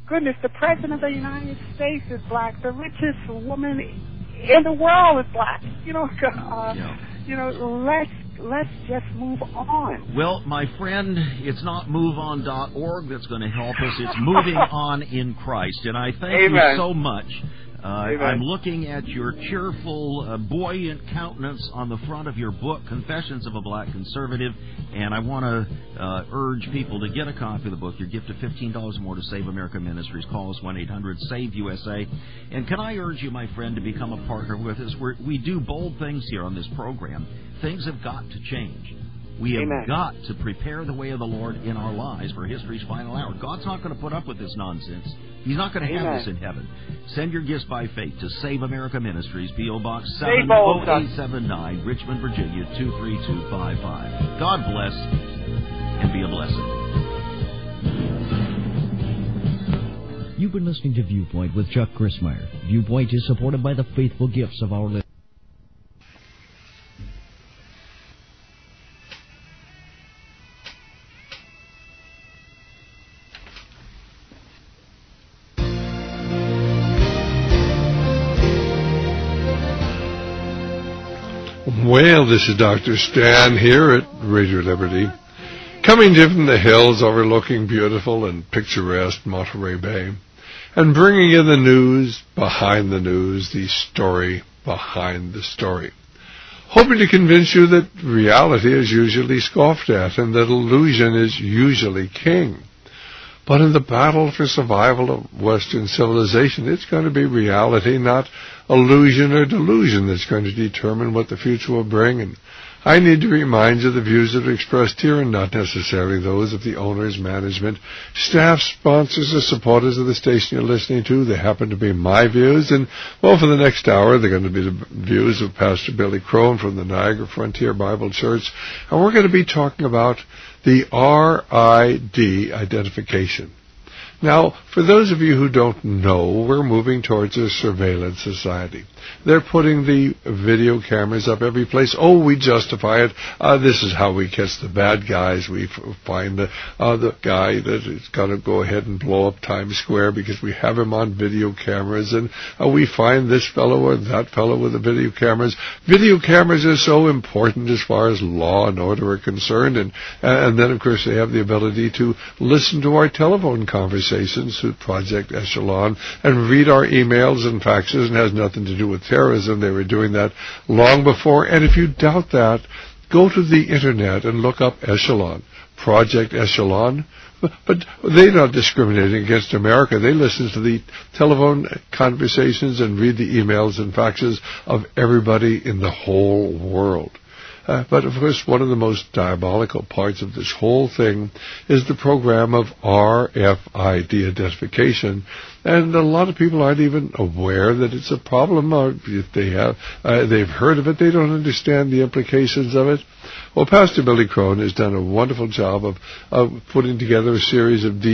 goodness, the President of the United States is black. The richest woman in the world is black. Let's just move on. Well, my friend, it's not moveon.org that's going to help us. It's moving on in Christ. And I thank you so much. I'm looking at your cheerful, buoyant countenance on the front of your book, Confessions of a Black Conservative, and I want to urge people to get a copy of the book. Your gift of $15 or more to Save America Ministries. Call us 1-800-SAVE-USA. And can I urge you, my friend, to become a partner with us? We do bold things here on this program. Things have got to change. We have got to prepare the way of the Lord in our lives for history's final hour. God's not going to put up with this nonsense. He's not going to have this in heaven. Send your gifts by faith to Save America Ministries, P.O. Box 70879, Richmond, Virginia, 23255. God bless and be a blessing. You've been listening to Viewpoint with Chuck Crismier. Viewpoint is supported by the faithful gifts of our listeners. Well, this is Dr. Stan here at Radio Liberty, coming to you from the hills overlooking beautiful and picturesque Monterey Bay, and bringing you the news behind the news, the story behind the story, hoping to convince you that reality is usually scoffed at and that illusion is usually king. But in the battle for survival of Western civilization, it's going to be reality, not illusion or delusion, that's going to determine what the future will bring. And I need to remind you the views that are expressed here are not necessarily those of the owners, management, staff, sponsors, or supporters of the station you're listening to. They happen to be my views. And, well, for the next hour, they're going to be the views of Pastor Billy Crone from the Niagara Frontier Bible Church. And we're going to be talking about the RID identification. Now, for those of you who don't know, we're moving towards a surveillance society. They're putting the video cameras up every place. Oh, we justify it. This is how we catch the bad guys. We find the guy that is going to go ahead and blow up Times Square because we have him on video cameras. And we find this fellow or that fellow with the video cameras. Video cameras are so important as far as law and order are concerned. And then, of course, they have the ability to listen to our telephone conversations through Project Echelon and read our emails and faxes, and has nothing to do with terrorism. They were doing that long before. And if you doubt that, go to the internet and look up Echelon, Project Echelon. But they're not discriminating against America. They listen to the telephone conversations and read the emails and faxes of everybody in the whole world. But, of course, one of the most diabolical parts of this whole thing is the program of RFID identification. And a lot of people aren't even aware that it's a problem. Or if they've heard of it, they don't understand the implications of it. Well, Pastor Billy Crone has done a wonderful job of putting together a series of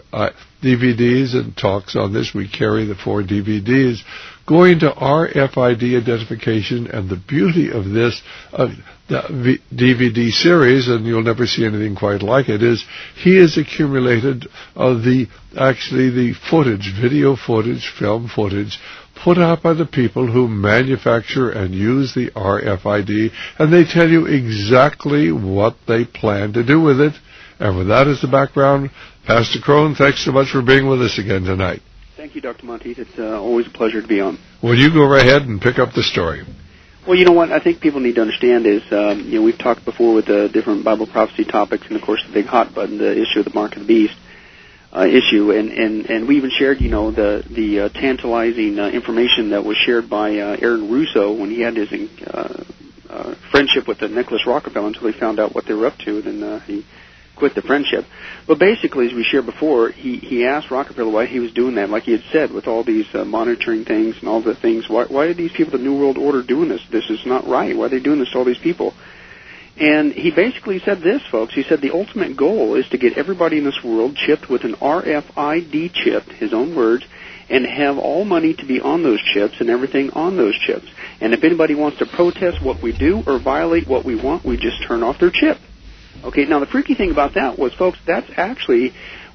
DVDs and talks on this. We carry the 4 DVDs going to RFID identification, and the beauty of this the DVD series, and you'll never see anything quite like it, is he has accumulated the footage, video footage, film footage, put out by the people who manufacture and use the RFID, and they tell you exactly what they plan to do with it. And with that as the background, Pastor Crone, thanks so much for being with us again tonight. Thank you, Dr. Monteith. It's always a pleasure to be on. Well, you go right ahead and pick up the story. Well, you know what I think people need to understand is, we've talked before with the different Bible prophecy topics, and of course the big hot button, the issue of the mark of the beast issue, and we even shared, the tantalizing information that was shared by Aaron Russo when he had his friendship with Nicholas Rockefeller until he found out what they were up to, and then he quit the friendship. But basically, as we shared before, he asked Rockefeller why he was doing that, like he had said, with all these monitoring things and all the things. Why are these people, the New World Order, doing this? This is not right. Why are they doing this to all these people? And he basically said this, folks. He said the ultimate goal is to get everybody in this world chipped with an RFID chip, his own words, and have all money to be on those chips and everything on those chips. And if anybody wants to protest what we do or violate what we want, we just turn off their chip. Okay, now the freaky thing about that was, folks, that's actually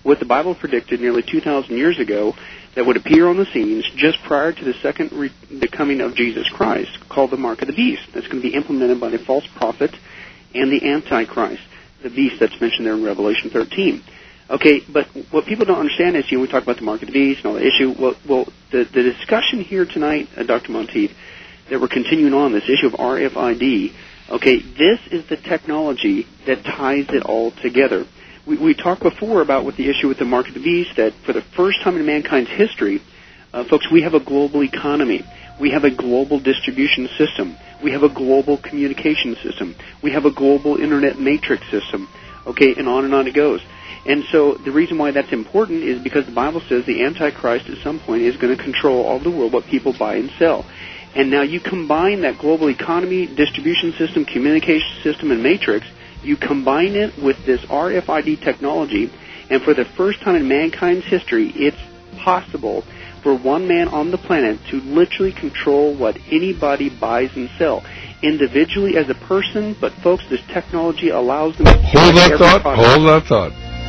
what the Bible predicted nearly 2,000 years ago that would appear on the scenes just prior to the coming of Jesus Christ, called the mark of the beast. That's going to be implemented by the false prophet and the Antichrist, the beast that's mentioned there in Revelation 13. Okay, but what people don't understand is, we talk about the mark of the beast and all the issue. Well, the discussion here tonight, Dr. Monteith, that we're continuing on, this issue of RFID, okay, this is the technology that ties it all together. We talked before about with the issue with the mark of the beast, that for the first time in mankind's history, folks, we have a global economy. We have a global distribution system. We have a global communication system. We have a global internet matrix system. Okay, and on it goes. And so the reason why that's important is because the Bible says the Antichrist at some point is going to control all the world, what people buy and sell. And now you combine that global economy, distribution system, communication system, and matrix, you combine it with this RFID technology, and for the first time in mankind's history, it's possible for one man on the planet to literally control what anybody buys and sells, individually as a person, but folks, this technology allows them to... Hold that thought.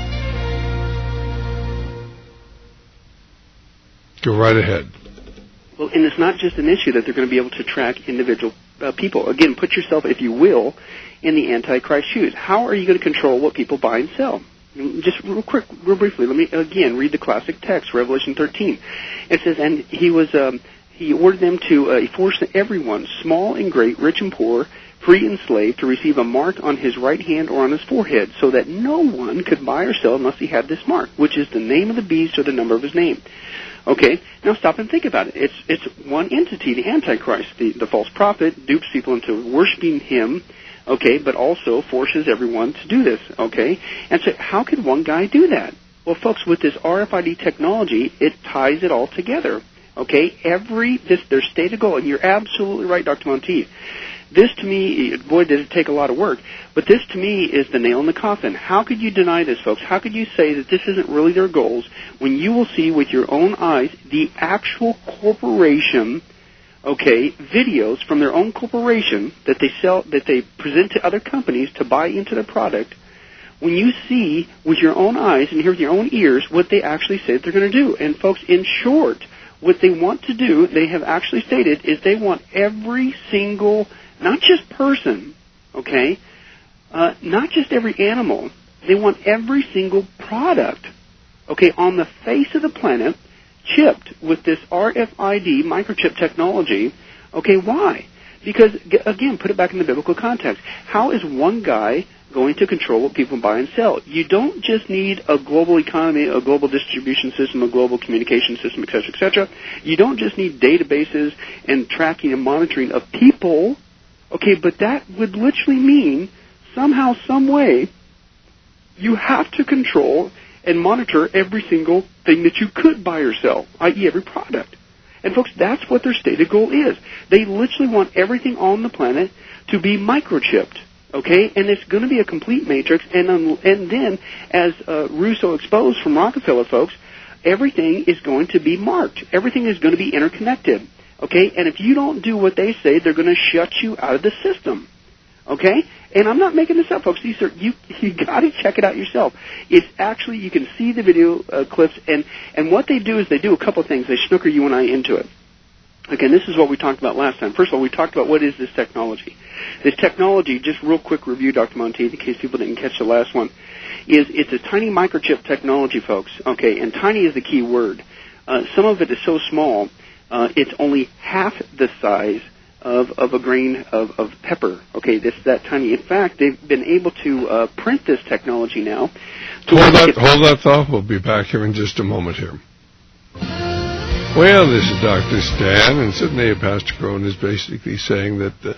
Go right ahead. Well, and it's not just an issue that they're going to be able to track individual people. Again, put yourself, if you will, in the Antichrist shoes. How are you going to control what people buy and sell? Just real briefly, let me again read the classic text, Revelation 13. It says, and he ordered them to force everyone, small and great, rich and poor, free and slave, to receive a mark on his right hand or on his forehead, so that no one could buy or sell unless he had this mark, which is the name of the beast or the number of his name. Okay, now stop and think about it. It's one entity, the Antichrist, the false prophet, dupes people into worshiping him, okay, but also forces everyone to do this, okay? And so how could one guy do that? Well, folks, with this RFID technology, it ties it all together, okay? Their stated goal, and you're absolutely right, Dr. Monteith. This, to me, boy, did it take a lot of work, but this, to me, is the nail in the coffin. How could you deny this, folks? How could you say that this isn't really their goals when you will see with your own eyes the actual corporation, okay, videos from their own corporation that they sell, that they present to other companies to buy into their product, when you see with your own eyes and hear with your own ears what they actually say they're going to do. And, folks, in short, what they want to do, they have actually stated, is they want every single... not just person, okay, not just every animal. They want every single product, okay, on the face of the planet chipped with this RFID microchip technology. Okay, why? Because, again, put it back in the biblical context. How is one guy going to control what people buy and sell? You don't just need a global economy, a global distribution system, a global communication system, et cetera, et cetera. You don't just need databases and tracking and monitoring of people. Okay, but that would literally mean somehow, some way, you have to control and monitor every single thing that you could buy or sell, i.e. every product. And, folks, that's what their stated goal is. They literally want everything on the planet to be microchipped, okay? And it's going to be a complete matrix. And then, as Russo exposed from Rockefeller, folks, everything is going to be marked. Everything is going to be interconnected. Okay, and if you don't do what they say, they're going to shut you out of the system. Okay, and I'm not making this up, folks. These are you got to check it out yourself. It's actually, you can see the video clips, and what they do is they do a couple of things. They snooker you and I into it. Okay, and this is what we talked about last time. First of all, we talked about what is this technology. This technology, just real quick review, Dr. Monteith, in case people didn't catch the last one, it's a tiny microchip technology, folks. Okay, and tiny is the key word. Some of it is so small. It's only half the size of a grain of pepper. Okay, this that tiny. In fact, they've been able to print this technology now. Hold that thought. We'll be back here in just a moment here. Well, this is Dr. Stan, and Sydney, Pastor Crone is basically saying that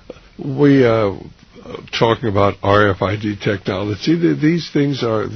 we talking about RFID technology. These things are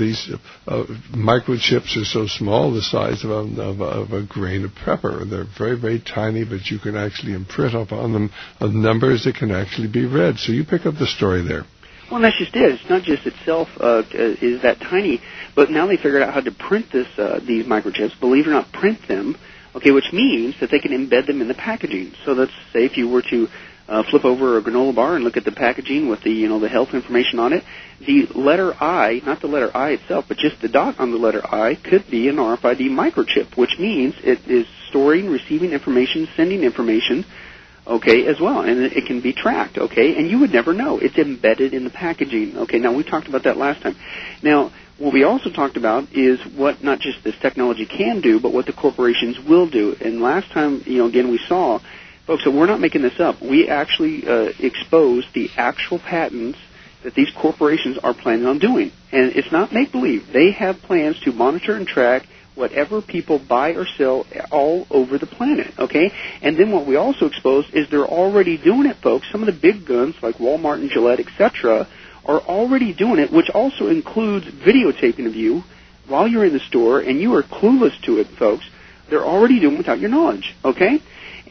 microchips are so small, the size of a grain of pepper. They're very, very tiny, but you can actually imprint upon them numbers that can actually be read. So you pick up the story there. Well, that's just it. It's not just itself is that tiny, but now they figured out how to print these microchips. Believe it or not, print them. Okay, which means that they can embed them in the packaging. So let's say if you were to flip over a granola bar and look at the packaging with the, the health information on it. The letter I, not the letter I itself, but just the dot on the letter I, could be an RFID microchip, which means it is storing, receiving information, sending information, okay, as well, and it can be tracked, okay, and you would never know. It's embedded in the packaging, okay. Now, we talked about that last time. Now, what we also talked about is what not just this technology can do, but what the corporations will do. And last time, again, we saw, folks, so we're not making this up. We actually exposed the actual patents that these corporations are planning on doing. And it's not make-believe. They have plans to monitor and track whatever people buy or sell all over the planet, okay? And then what we also exposed is they're already doing it, folks. Some of the big guns like Walmart and Gillette, etc., are already doing it, which also includes videotaping of you while you're in the store, and you are clueless to it, folks. They're already doing it without your knowledge, okay?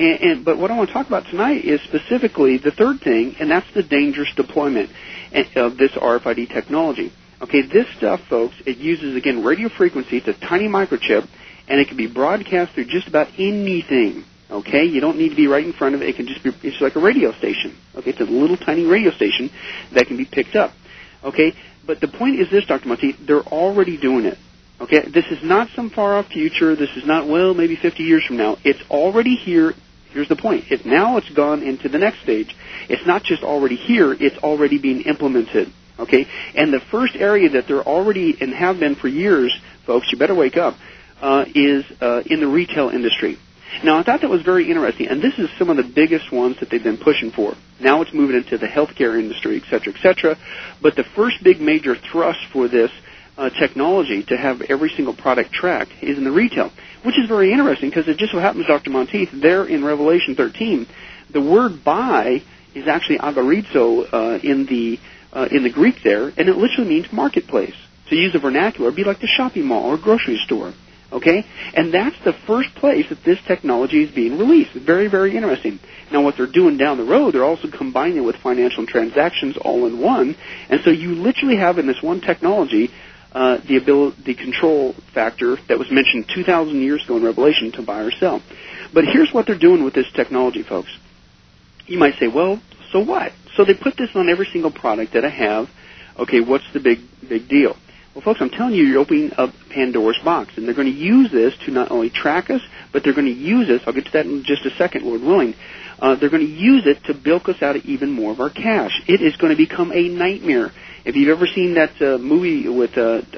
But what I want to talk about tonight is specifically the third thing, and that's the dangerous deployment of this RFID technology. Okay, this stuff, folks, it uses, again, radio frequency. It's a tiny microchip, and it can be broadcast through just about anything. Okay, you don't need to be right in front of it. It can just be, it's like a radio station. Okay, it's a little tiny radio station that can be picked up. Okay, but the point is this, Dr. Monteith, they're already doing it. Okay, this is not some far-off future. This is not, well, maybe 50 years from now. It's already here. Here's the point. Now it's gone into the next stage. It's not just already here. It's already being implemented. Okay, and the first area that they're already and have been for years, folks, you better wake up, is in the retail industry. Now, I thought that was very interesting, and this is some of the biggest ones that they've been pushing for. Now it's moving into the healthcare industry, et cetera, et cetera. But the first big major thrust for this technology to have every single product tracked is in the retail, which is very interesting because it just so happens, Dr. Monteith, there in Revelation 13, the word buy is actually agorizo in the Greek there, and it literally means marketplace. To use the vernacular, it'd be like the shopping mall or grocery store. Okay? And that's the first place that this technology is being released. Very, very interesting. Now, what they're doing down the road, they're also combining it with financial transactions all in one. And so you literally have in this one technology the control factor that was mentioned 2,000 years ago in Revelation to buy or sell. But here's what they're doing with this technology, folks. You might say, well, so what? So they put this on every single product that I have. Okay, what's the big deal? Well, folks, I'm telling you, you're opening up Pandora's box, and they're going to use this to not only track us, but they're going to use this, I'll get to that in just a second, Lord willing, they're going to use it to bilk us out of even more of our cash. It is going to become a nightmare. If you've ever seen that movie with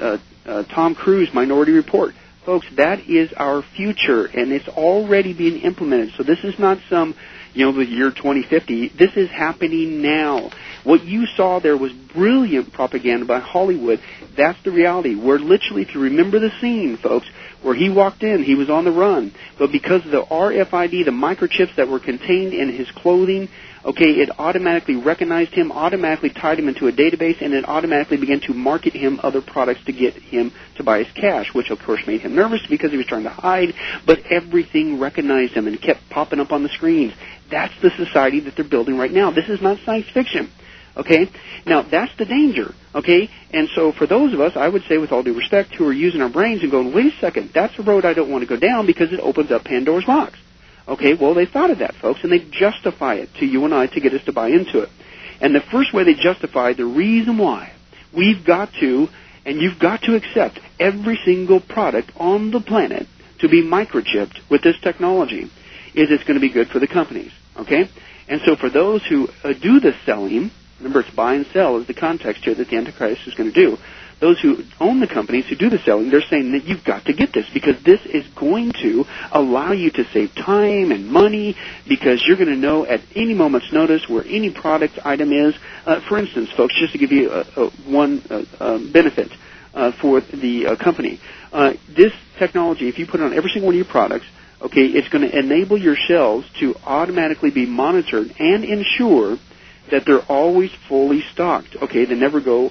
Tom Cruise, Minority Report, folks, that is our future, and it's already being implemented. So this is not some, the year 2050. This is happening now. What you saw there was brilliant propaganda by Hollywood. That's the reality. We're literally, if you remember the scene, folks, where he walked in, he was on the run. But because of the RFID, the microchips that were contained in his clothing, okay, it automatically recognized him, automatically tied him into a database, and it automatically began to market him other products to get him to buy his cash, which of course made him nervous because he was trying to hide, but everything recognized him and kept popping up on the screens. That's the society that they're building right now. This is not science fiction. Okay? Now, that's the danger. Okay? And so for those of us, I would say with all due respect, who are using our brains and going, wait a second, that's a road I don't want to go down because it opens up Pandora's box. Okay, well, they thought of that, folks, and they justify it to you and I to get us to buy into it. And the first way they justify the reason why we've got to, and you've got to accept every single product on the planet to be microchipped with this technology is it's going to be good for the companies. Okay? And so for those who do the selling, remember it's buy and sell is the context here that the Antichrist is going to do. Those who own the companies who do the selling, they're saying that you've got to get this because this is going to allow you to save time and money because you're going to know at any moment's notice where any product item is. For instance, folks, just to give you one benefit for the company, this technology, if you put it on every single one of your products, okay, it's going to enable your shelves to automatically be monitored and ensure that they're always fully stocked. Okay, they never go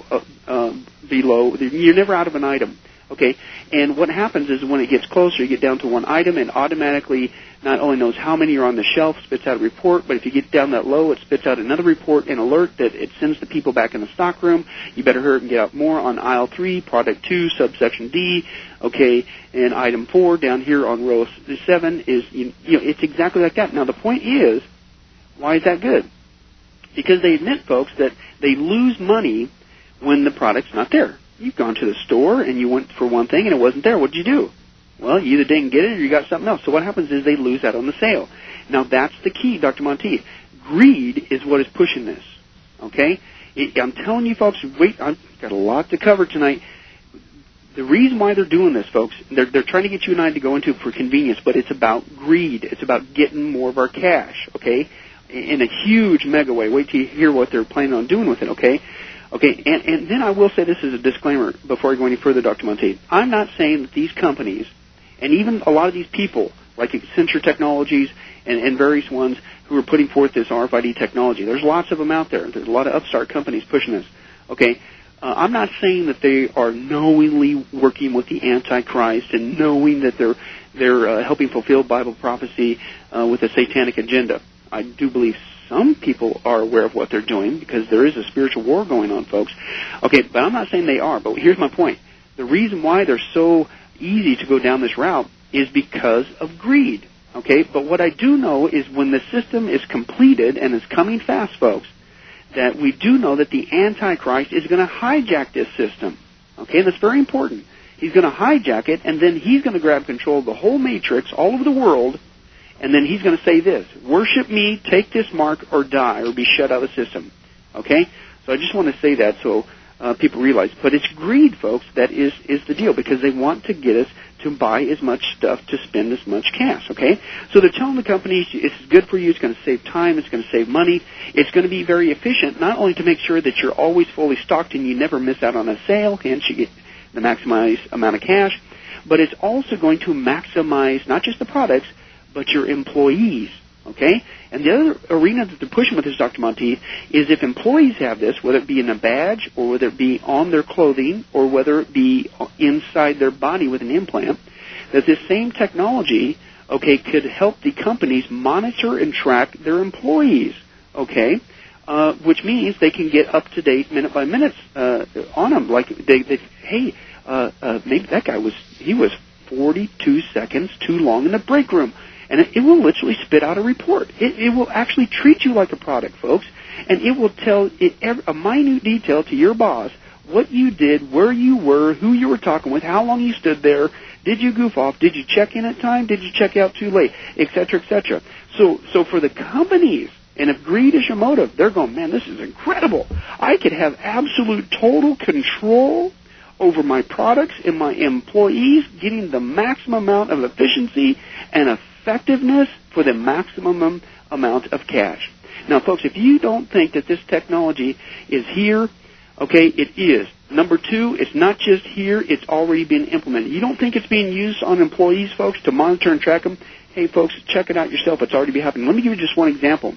below. You're never out of an item. Okay, and what happens is when it gets closer, you get down to one item, and automatically not only knows how many are on the shelf, spits out a report, but if you get down that low, it spits out another report and alert that it sends the people back in the stock room. You better hurry and get out more on aisle 3, product 2, subsection D. Okay, and item 4 down here on row 7 is, it's exactly like that. Now, the point is, why is that good? because they admit, folks, that they lose money when the product's not there. You've gone to the store and you went for one thing and it wasn't there. What did you do? Well, you either didn't get it or you got something else. So what happens is they lose out on the sale. Now, that's the key, Dr. Monteith. Greed is what is pushing this, okay? I'm telling you, folks, wait, I've got a lot to cover tonight. The reason why they're doing this, folks, they're trying to get you and I to go into it for convenience, but it's about greed. It's about getting more of our cash, okay, in a huge mega way. Wait till you hear what they're planning on doing with it, okay? Okay, and then I will say this as a disclaimer before I go any further, Dr. Monteith. I'm not saying that these companies, and even a lot of these people, like Accenture Technologies and various ones who are putting forth this RFID technology, there's lots of them out there. There's a lot of upstart companies pushing this, okay? I'm not saying that they are knowingly working with the Antichrist and knowing that they're helping fulfill Bible prophecy with a satanic agenda. I do believe some people are aware of what they're doing because there is a spiritual war going on, folks. Okay, but I'm not saying they are, but here's my point. The reason why they're so easy to go down this route is because of greed, okay? But what I do know is when the system is completed and is coming fast, folks, that we do know that the Antichrist is going to hijack this system, okay? And that's very important. He's going to hijack it, and then he's going to grab control of the whole matrix all over the world, and then he's going to say this: worship me, take this mark, or die, or be shut out of the system, okay? So I just want to say that so people realize. But it's greed, folks, that is the deal, because they want to get us to buy as much stuff, to spend as much cash, okay? So they're telling the companies it's good for you, it's going to save time, it's going to save money, it's going to be very efficient, not only to make sure that you're always fully stocked and you never miss out on a sale, hence you get the maximized amount of cash, but it's also going to maximize not just the products, but your employees, okay? And the other arena that they're pushing with this, Dr. Monteith, is if employees have this, whether it be in a badge or whether it be on their clothing or whether it be inside their body with an implant, that this same technology, okay, could help the companies monitor and track their employees, okay, which means they can get up-to-date minute-by-minute on them. Like, hey, maybe that guy was 42 seconds too long in the break room. And it will literally spit out a report. It will actually treat you like a product, folks, and it will tell a minute detail to your boss what you did, where you were, who you were talking with, how long you stood there, did you goof off, did you check in at time, did you check out too late, et cetera, et cetera. So for the companies, and if greed is your motive, they're going, man, this is incredible. I could have absolute total control over my products and my employees, getting the maximum amount of efficiency and effectiveness for the maximum amount of cash. Now, folks, if you don't think that this technology is here, okay, it is. Number two, it's not just here, it's already been implemented. You don't think it's being used on employees, folks, to monitor and track them? Hey, folks, check it out yourself. It's already been happening. Let me give you just one example.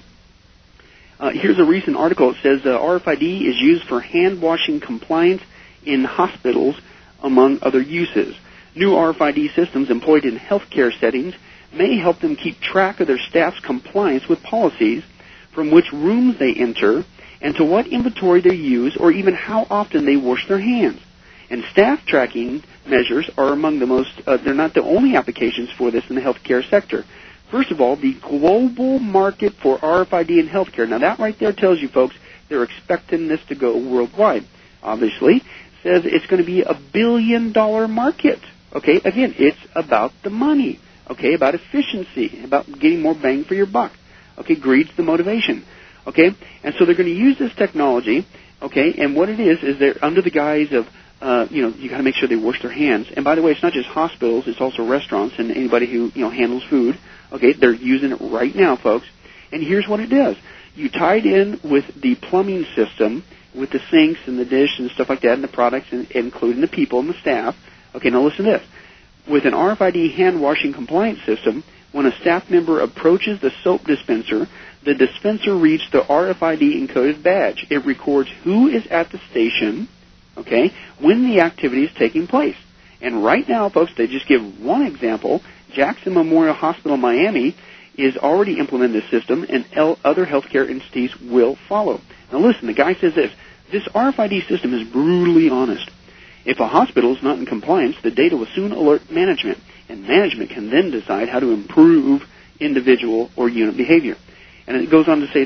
Here's a recent article. It says RFID is used for hand-washing compliance in hospitals, among other uses. New RFID systems employed in healthcare settings may help them keep track of their staff's compliance with policies, from which rooms they enter, and to what inventory they use, or even how often they wash their hands. And staff tracking measures are among the most, they're not the only applications for this in the healthcare sector. First of all, the global market for RFID in healthcare. Now that right there tells you, folks, they're expecting this to go worldwide. Obviously, says it's going to be $1 billion market. Okay, again, it's about the money. Okay, about efficiency, about getting more bang for your buck. Okay, greed's the motivation. Okay, and so they're going to use this technology. Okay, and what it is they're under the guise of, you got to make sure they wash their hands. And by the way, it's not just hospitals; it's also restaurants and anybody who handles food. Okay, they're using it right now, folks. And here's what it does: you tie it in with the plumbing system, with the sinks and the dish and stuff like that, and the products, and including the people and the staff. Okay, now listen to this. With an RFID hand-washing compliance system, when a staff member approaches the soap dispenser, the dispenser reads the RFID encoded badge. It records who is at the station, okay, when the activity is taking place. And right now, folks, they just give one example. Jackson Memorial Hospital, Miami, is already implementing this system, and other healthcare entities will follow. Now listen, the guy says this RFID system is brutally honest. If a hospital is not in compliance, the data will soon alert management, and management can then decide how to improve individual or unit behavior. And it goes on to say this: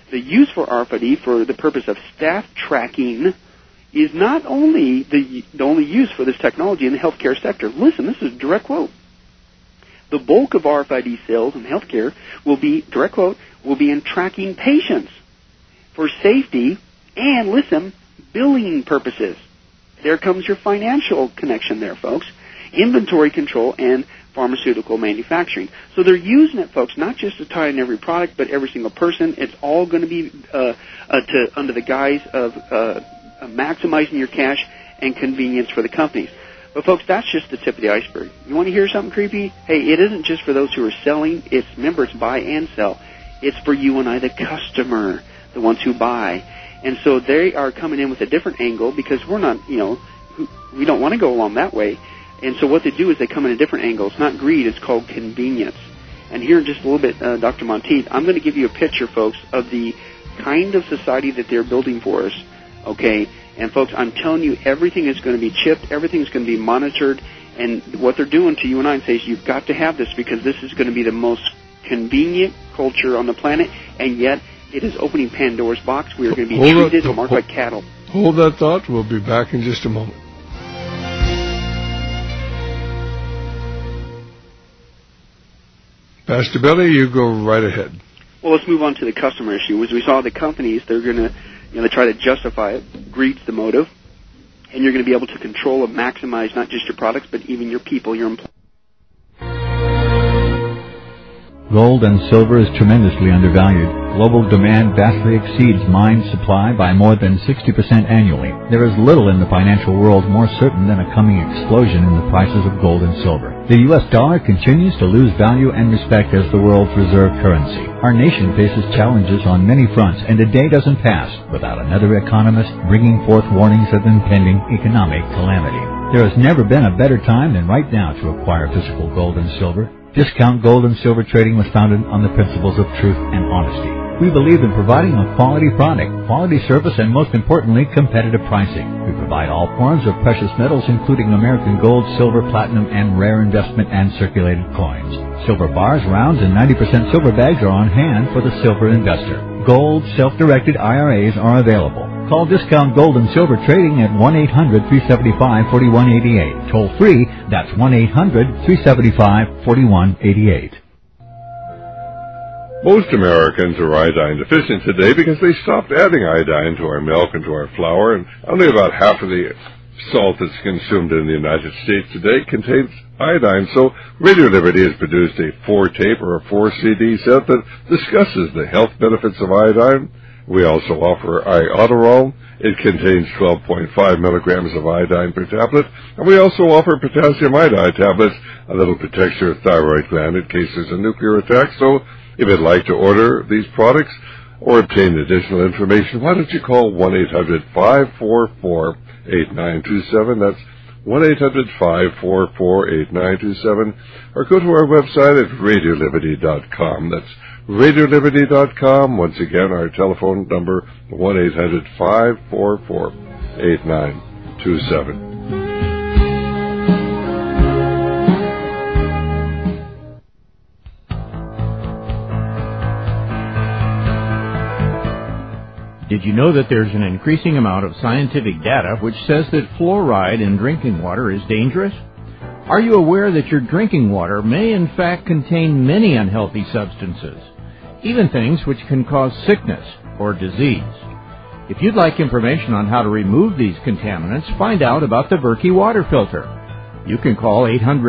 the use for RFID for the purpose of staff tracking is not only the only use for this technology in the healthcare sector. Listen, this is a direct quote. The bulk of RFID sales in healthcare will be, direct quote, will be in tracking patients for safety and, listen, billing purposes. There comes your financial connection there, folks. Inventory control and pharmaceutical manufacturing. So they're using it, folks, not just to tie in every product, but every single person. It's all going to be under the guise of maximizing your cash and convenience for the companies. But, folks, that's just the tip of the iceberg. You want to hear something creepy? Hey, it isn't just for those who are selling. Remember, it's buy and sell. It's for you and I, the customer, the ones who buy. And so they are coming in with a different angle because we're not, we don't want to go along that way. And so what they do is they come in a different angle. It's not greed. It's called convenience. And here in just a little bit, Dr. Monteith, I'm going to give you a picture, folks, of the kind of society that they're building for us, okay? And, folks, I'm telling you, everything is going to be chipped. Everything is going to be monitored. And what they're doing to you and I is you've got to have this because this is going to be the most convenient culture on the planet, and yet it is opening Pandora's box. We are going to be treated and marked like cattle. Hold that thought. We'll be back in just a moment. Pastor Billy, you go right ahead. Well, let's move on to the customer issue. As we saw, the companies, they're going to they try to justify it. Greed's the motive. And you're going to be able to control and maximize not just your products, but even your people, your employees. Gold and silver is tremendously undervalued. Global demand vastly exceeds mine supply by more than 60% annually. There is little in the financial world more certain than a coming explosion in the prices of gold and silver. The U.S. dollar continues to lose value and respect as the world's reserve currency. Our nation faces challenges on many fronts, and a day doesn't pass without another economist bringing forth warnings of impending economic calamity. There has never been a better time than right now to acquire physical gold and silver. Discount Gold and Silver Trading was founded on the principles of truth and honesty. We believe in providing a quality product, quality service, and most importantly, competitive pricing. We provide all forms of precious metals, including American gold, silver, platinum, and rare investment and circulated coins. Silver bars, rounds, and 90% silver bags are on hand for the silver investor. Gold self-directed IRAs are available. Call Discount Gold and Silver Trading at 1-800-375-4188. Toll free, that's 1-800-375-4188. Most Americans are iodine deficient today because they stopped adding iodine to our milk and to our flour, and only about half of the salt that's consumed in the United States today contains iodine. So Radio Liberty has produced a 4-tape or a 4-CD set that discusses the health benefits of iodine. We also offer Iodoral. It contains 12.5 milligrams of iodine per tablet. And we also offer potassium iodide tablets, a little protects your thyroid gland in case there's a nuclear attack. So if you'd like to order these products or obtain additional information, why don't you call 1-800-544-8927. That's 1-800-544-8927. Or go to our website at RadioLiberty.com. That's RadioLiberty.com. Once again, our telephone number, 1-800-544-8927. Did you know that there's an increasing amount of scientific data which says that fluoride in drinking water is dangerous? Are you aware that your drinking water may in fact contain many unhealthy substances, even things which can cause sickness or disease? If you'd like information on how to remove these contaminants, find out about the Berkey water filter. You can call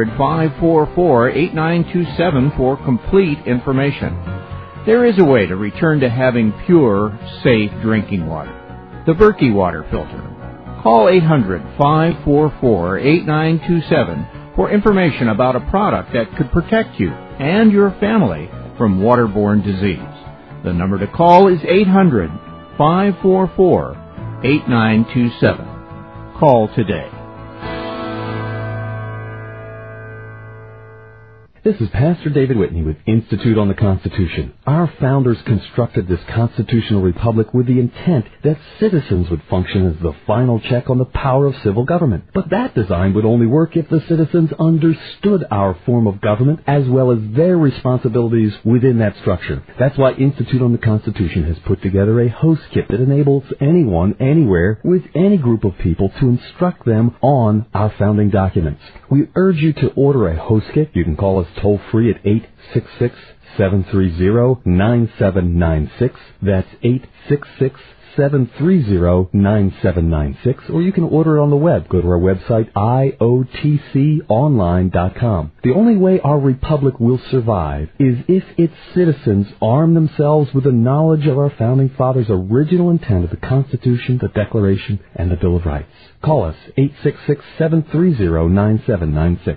800-544-8927 for complete information. There is a way to return to having pure, safe drinking water. The Berkey water filter. Call 800-544-8927 for information about a product that could protect you and your family from waterborne disease. The number to call is 800-544-8927. Call today. This is Pastor David Whitney with Institute on the Constitution. Our founders constructed this constitutional republic with the intent that citizens would function as the final check on the power of civil government. But that design would only work if the citizens understood our form of government as well as their responsibilities within that structure. That's why Institute on the Constitution has put together a host kit that enables anyone, anywhere, with any group of people to instruct them on our founding documents. We urge you to order a host kit. You can call us toll-free at 866-730-9796. That's 866-730-9796. Or you can order it on the web. Go to our website, iotconline.com. The only way our republic will survive is if its citizens arm themselves with the knowledge of our founding fathers' original intent of the Constitution, the Declaration, and the Bill of Rights. Call us, 866-730-9796.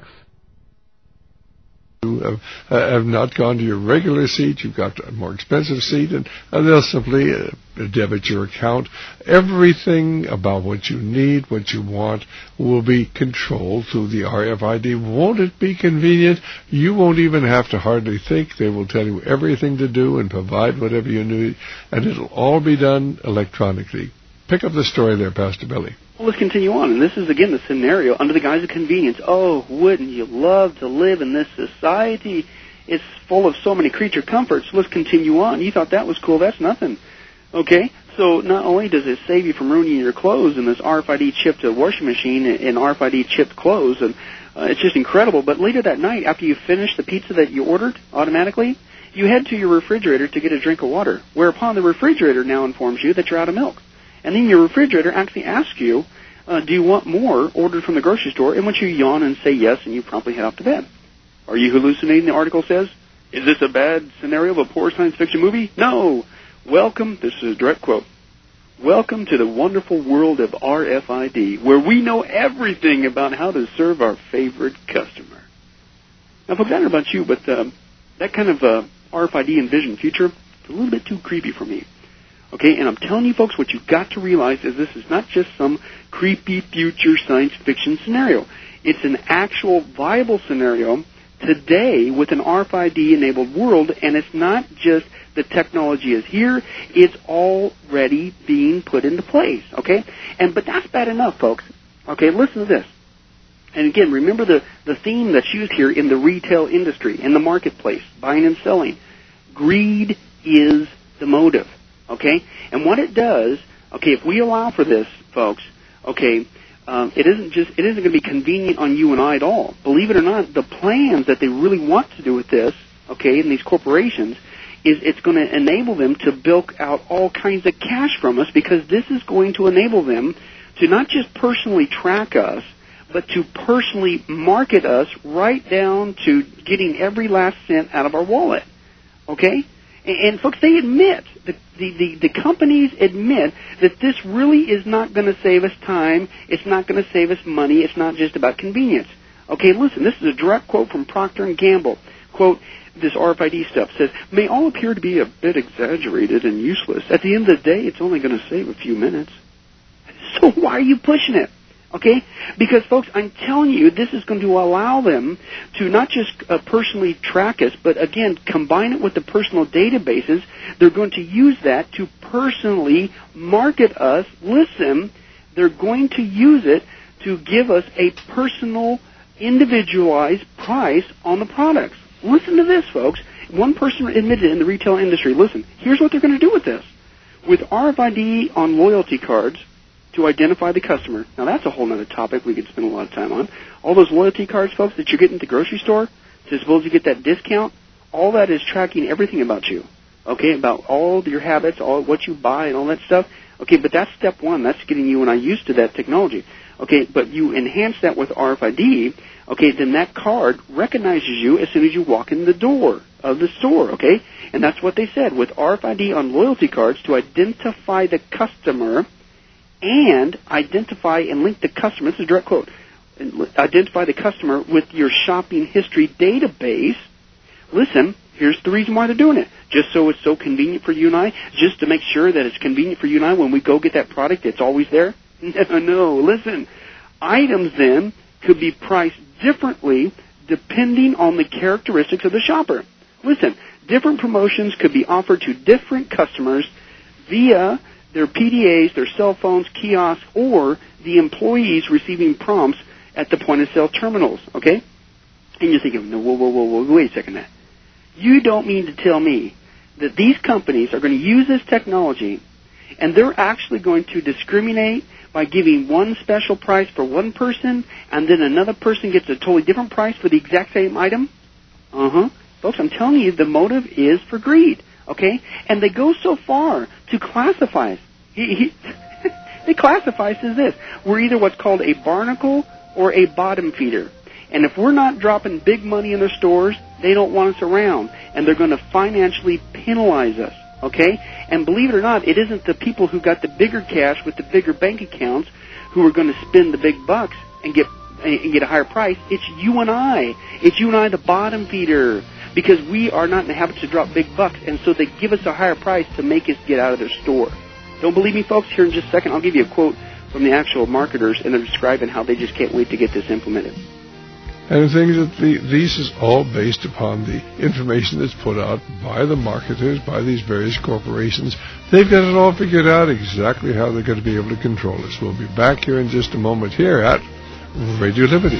You have not gone to your regular seat, you've got a more expensive seat, and they'll simply debit your account. Everything about what you need, what you want, will be controlled through the RFID. Won't it be convenient? You won't even have to hardly think. They will tell you everything to do and provide whatever you need, and it'll all be done electronically. Pick up the story there, Pastor Billy. Well, let's continue on. And this is, again, the scenario under the guise of convenience. Oh, wouldn't you love to live in this society? It's full of so many creature comforts. Let's continue on. You thought that was cool. That's nothing. Okay? So not only does it save you from ruining your clothes in this RFID-chipped washing machine and RFID-chipped clothes, and it's just incredible, but later that night, after you finish the pizza that you ordered automatically, you head to your refrigerator to get a drink of water, whereupon the refrigerator now informs you that you're out of milk. And then your refrigerator actually asks you, do you want more ordered from the grocery store? And once you yawn and say yes, and you promptly head off to bed. Are you hallucinating, the article says? Is this a bad scenario of a poor science fiction movie? No. Welcome, this is a direct quote, welcome to the wonderful world of RFID, where we know everything about how to serve our favorite customer. Now, folks, I don't know about you, but that kind of RFID envisioned future is a little bit too creepy for me. Okay, and I'm telling you, folks, what you've got to realize is this is not just some creepy future science fiction scenario. It's an actual viable scenario today with an RFID-enabled world, and it's not just the technology is here, it's already being put into place, okay? But that's bad enough, folks. Okay, listen to this. And again, remember the theme that's used here in the retail industry, in the marketplace, buying and selling. Greed is the motive. Okay, and what it does, okay, if we allow for this, folks, okay, it isn't going to be convenient on you and I at all. Believe it or not, the plans that they really want to do with this, okay, in these corporations, is it's going to enable them to bilk out all kinds of cash from us, because this is going to enable them to not just personally track us, but to personally market us right down to getting every last cent out of our wallet. Okay? And folks, they admit, the companies admit that this really is not going to save us time, it's not going to save us money, it's not just about convenience. Okay, listen, this is a direct quote from Procter & Gamble. Quote, this RFID stuff says, may all appear to be a bit exaggerated and useless. At the end of the day, it's only going to save a few minutes. So why are you pushing it? Okay? Because, folks, I'm telling you, this is going to allow them to not just personally track us, but, again, combine it with the personal databases. They're going to use that to personally market us. Listen, they're going to use it to give us a personal, individualized price on the products. Listen to this, folks. One person admitted in the retail industry, listen, here's what they're going to do with this. With RFID on loyalty cards, to identify the customer. Now, that's a whole other topic we could spend a lot of time on. All those loyalty cards, folks, that you're getting at the grocery store, to suppose you get that discount, all that is tracking everything about you, okay, about all your habits, all what you buy and all that stuff. Okay, but that's step one. That's getting you and I used to that technology. Okay, but you enhance that with RFID, okay, then that card recognizes you as soon as you walk in the door of the store, okay? And that's what they said. With RFID on loyalty cards, to identify the customer and identify and link the customer, this is a direct quote, identify the customer with your shopping history database. Listen, here's the reason why they're doing it. Just so it's so convenient for you and I, just to make sure that it's convenient for you and I when we go get that product, it's always there? No, listen. Items then could be priced differently depending on the characteristics of the shopper. Listen, different promotions could be offered to different customers via their PDAs, their cell phones, kiosks, or the employees receiving prompts at the point-of-sale terminals, okay? And you're thinking, no, whoa, wait a second now. You don't mean to tell me that these companies are going to use this technology and they're actually going to discriminate by giving one special price for one person and then another person gets a totally different price for the exact same item? Folks, I'm telling you, the motive is for greed, okay? And they go so far to classify us. They classify us as this. We're either what's called a barnacle or a bottom feeder. And if we're not dropping big money in their stores, they don't want us around. And they're going to financially penalize us, okay? And believe it or not, it isn't the people who got the bigger cash with the bigger bank accounts who are going to spend the big bucks and get a higher price. It's you and I. It's you and I, the bottom feeder, because we are not in the habit to drop big bucks, and so they give us a higher price to make us get out of their store. Don't believe me, folks? Here in just a second, I'll give you a quote from the actual marketers, and they're describing how they just can't wait to get this implemented. And the thing is that these is all based upon the information that's put out by the marketers, by these various corporations. They've got it all figured out exactly how they're going to be able to control us. We'll be back here in just a moment here at Radio Liberty.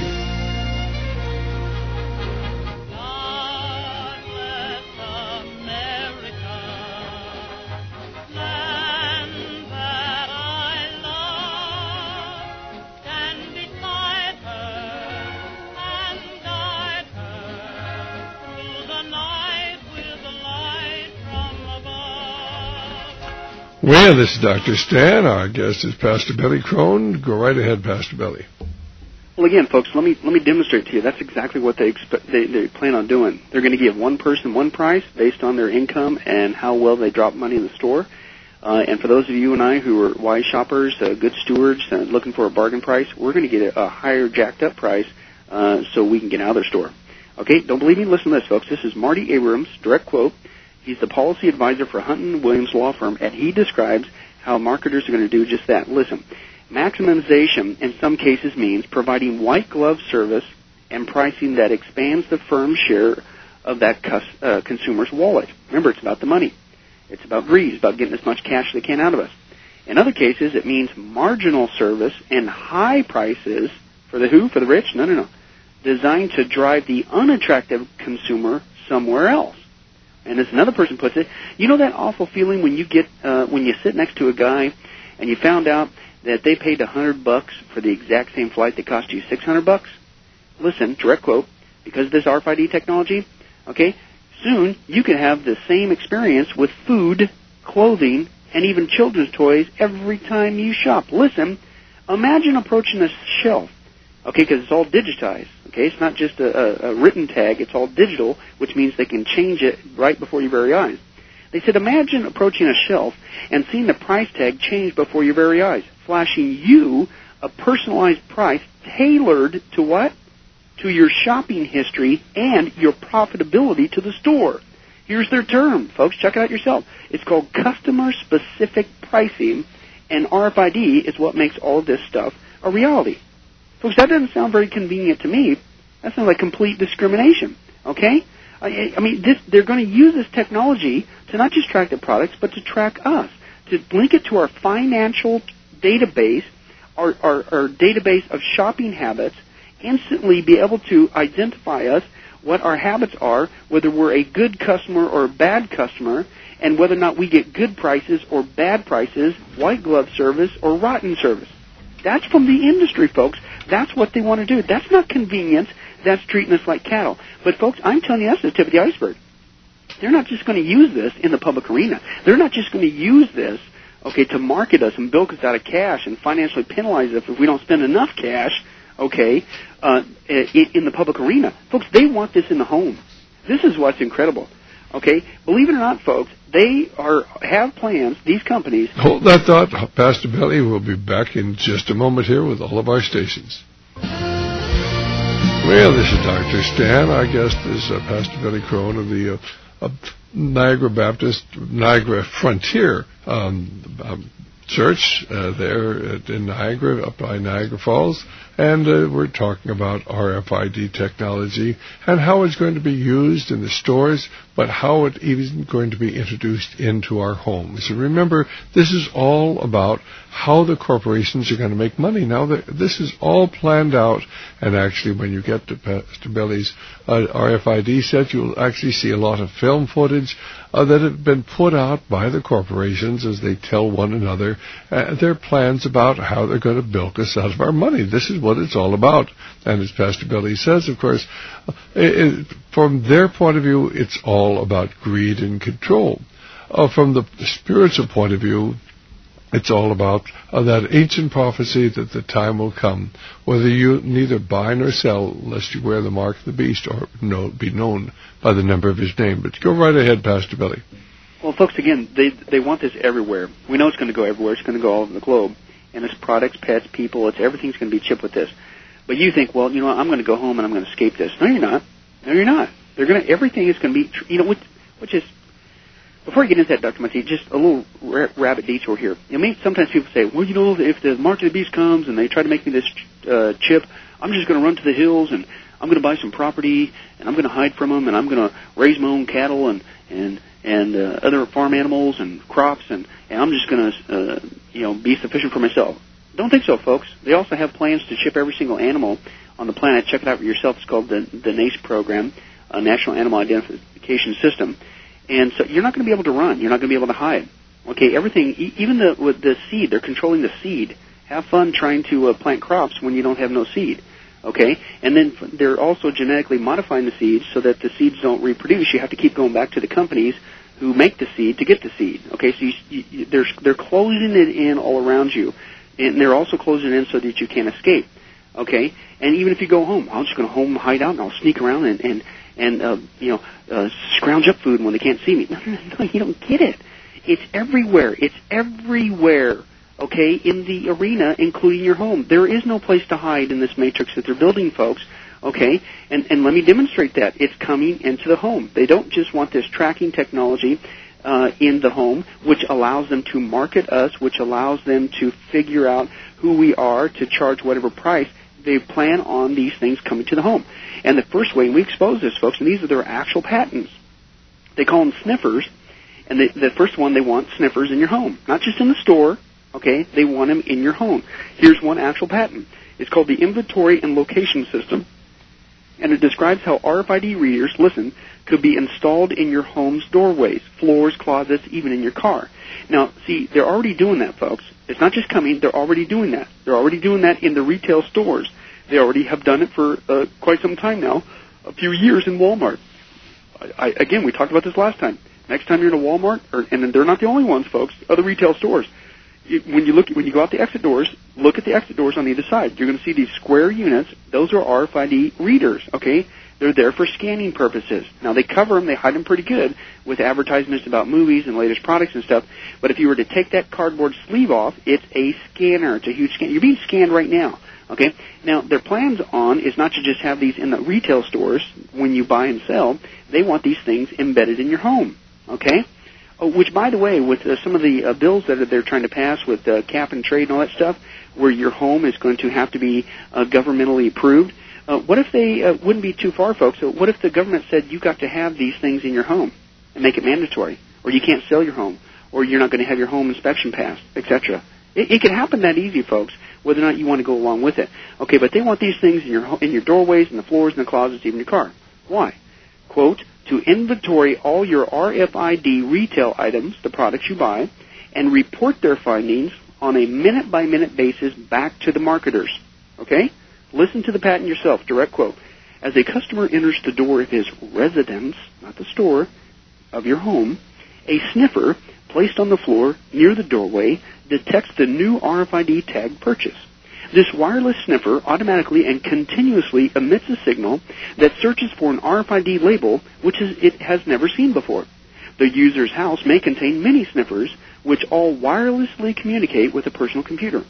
Well, this is Dr. Stan. Our guest is Pastor Billy Crone. Go right ahead, Pastor Billy. Well, again, folks, let me demonstrate to you. That's exactly what they plan on doing. They're going to give one person one price based on their income and how well they drop money in the store. And for those of you and I who are wise shoppers, good stewards, looking for a bargain price, we're going to get a higher jacked-up price so we can get out of their store. Okay, don't believe me? Listen to this, folks. This is Marty Abrams, direct quote. He's the policy advisor for Hunton Williams Law Firm, and he describes how marketers are going to do just that. Listen, maximization in some cases means providing white glove service and pricing that expands the firm's share of that consumer's wallet. Remember, it's about the money. It's about greed. It's about getting as much cash as they can out of us. In other cases, it means marginal service and high prices for the who? For the rich? No. Designed to drive the unattractive consumer somewhere else. And as another person puts it, you know that awful feeling when you get when you sit next to a guy and you found out that they paid $100 for the exact same flight that cost you $600? Listen, direct quote, because of this RFID technology, okay, soon you can have the same experience with food, clothing, and even children's toys every time you shop. Listen, imagine approaching a shelf, okay, because it's all digitized. Okay, it's not just a written tag. It's all digital, which means they can change it right before your very eyes. They said, imagine approaching a shelf and seeing the price tag change before your very eyes, flashing you a personalized price tailored to what? To your shopping history and your profitability to the store. Here's their term, folks. Check it out yourself. It's called customer-specific pricing, and RFID is what makes all of this stuff a reality. Folks, that doesn't sound very convenient to me. That sounds like complete discrimination, okay? I mean, they're going to use this technology to not just track the products, but to track us, to link it to our financial database, our database of shopping habits, instantly be able to identify us, what our habits are, whether we're a good customer or a bad customer, and whether or not we get good prices or bad prices, white glove service or rotten service. That's from the industry, folks. That's what they want to do. That's not convenience. That's treating us like cattle. But, folks, I'm telling you, that's the tip of the iceberg. They're not just going to use this in the public arena. They're not just going to use this, okay, to market us and bilk us out of cash and financially penalize us if we don't spend enough cash, okay, in the public arena. Folks, they want this in the home. This is what's incredible. Okay, believe it or not, folks, they have plans, these companies. Hold that thought, Pastor Billy. We'll be back in just a moment here with all of our stations. Well, this is Dr. Stan. Our guest is Pastor Billy Crone of the Niagara Baptist, Niagara Frontier Church there in Niagara, up by Niagara Falls. And we're talking about RFID technology and how it's going to be used in the stores, but how it is going to be introduced into our homes. And remember, this is all about how the corporations are going to make money. Now, this is all planned out, and actually when you get to Pastor Billy's RFID set, you'll actually see a lot of film footage that have been put out by the corporations as they tell one another their plans about how they're going to bilk us out of our money. This is what it's all about. And as Pastor Billy says, of course, from their point of view, it's all about greed and control. From the spiritual point of view, it's all about that ancient prophecy that the time will come, whether you neither buy nor sell, lest you wear the mark of the beast or be known by the number of his name. But go right ahead, Pastor Billy. Well, folks, again, they want this everywhere. We know it's going to go everywhere. It's going to go all over the globe. And it's products, pets, people, everything's going to be chipped with this. But you think, well, I'm going to go home and I'm going to escape this. No, you're not. No, you're not. Everything is going to be, which is, before you get into that, Dr. Monty, just a little rabbit detour here. Sometimes people say, well, if the mark of the beast comes and they try to make me this chip, I'm just going to run to the hills and I'm going to buy some property and I'm going to hide from them and I'm going to raise my own cattle and other farm animals and crops and I'm just going to, be sufficient for myself. Don't think so, folks. They also have plans to ship every single animal on the planet. Check it out for yourself. It's called the NACE program, National Animal Identification System. And so you're not going to be able to run. You're not going to be able to hide. Okay, everything, even with the seed, they're controlling the seed. Have fun trying to plant crops when you don't have no seed. Okay, and then they're also genetically modifying the seeds so that the seeds don't reproduce. You have to keep going back to the companies who make the seed to get the seed. Okay, so they're closing it in all around you, and they're also closing it in so that you can't escape. Okay, and even if you go home, I'm just going to home hide out and I'll sneak around and scrounge up food when they can't see me. No, you don't get it. It's everywhere. It's everywhere. Okay, in the arena, including your home. There is no place to hide in this matrix that they're building, folks. Okay, and let me demonstrate that. It's coming into the home. They don't just want this tracking technology in the home, which allows them to market us, which allows them to figure out who we are, to charge whatever price. They plan on these things coming to the home. And the first way, and we expose this, folks, and these are their actual patents. They call them sniffers, and the first one, they want sniffers in your home, not just in the store. Okay, they want them in your home. Here's one actual patent. It's called the Inventory and Location System, and it describes how RFID readers, could be installed in your home's doorways, floors, closets, even in your car. Now, see, they're already doing that, folks. It's not just coming. They're already doing that. They're already doing that in the retail stores. They already have done it for quite some time now, a few years in Walmart. Again, we talked about this last time. Next time you're in a Walmart, and they're not the only ones, folks, other retail stores. When you go out the exit doors, look at the exit doors on either side. You're going to see these square units. Those are RFID readers, okay? They're there for scanning purposes. Now, they cover them. They hide them pretty good with advertisements about movies and latest products and stuff. But if you were to take that cardboard sleeve off, it's a scanner. It's a huge scanner. You're being scanned right now, okay? Now, their plans is not to just have these in the retail stores when you buy and sell. They want these things embedded in your home, okay? Which, by the way, with some of the bills that they're trying to pass with cap and trade and all that stuff, where your home is going to have to be governmentally approved, what if they wouldn't be too far, folks? What if the government said you got to have these things in your home and make it mandatory, or you can't sell your home, or you're not going to have your home inspection passed, etc.? It can happen that easy, folks, whether or not you want to go along with it. Okay, but they want these things in your doorways and the floors and the closets, even your car. Why? Quote, to inventory all your RFID retail items, the products you buy, and report their findings on a minute-by-minute basis back to the marketers. Okay? Listen to the patent yourself, direct quote. As a customer enters the door of his residence, not the store, of your home, a sniffer placed on the floor near the doorway detects the new RFID tag purchase. This wireless sniffer automatically and continuously emits a signal that searches for an RFID label which it has never seen before. The user's house may contain many sniffers which all wirelessly communicate with a personal computer.